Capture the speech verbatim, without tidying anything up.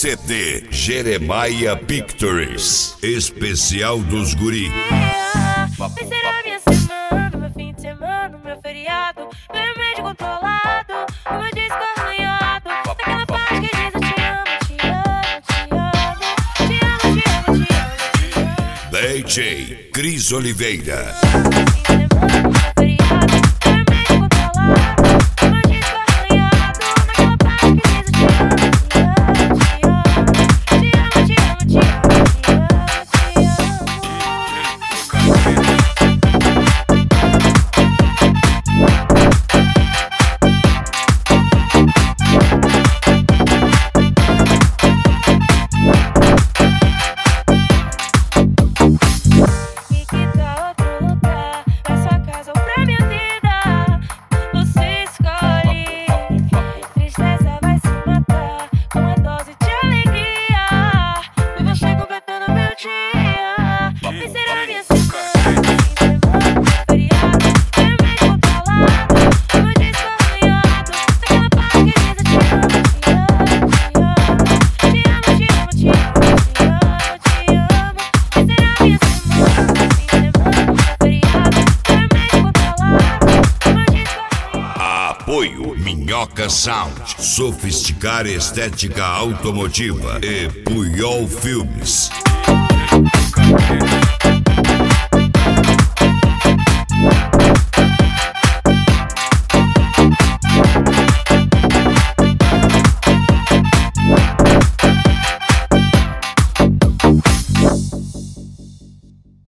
C D Jeremiah Pictures, especial dos guri. Vai ser a minha semana, meu fim de semana, meu feriado, meu remédio controlado, o meu disco arranhado, naquela parte que diz eu te amo, te amo, te amo, te amo, te amo, te amo. D J Cris Oliveira. Apoio Minhoca Sound, Sofisticar Estética Automotiva e Puyol Filmes.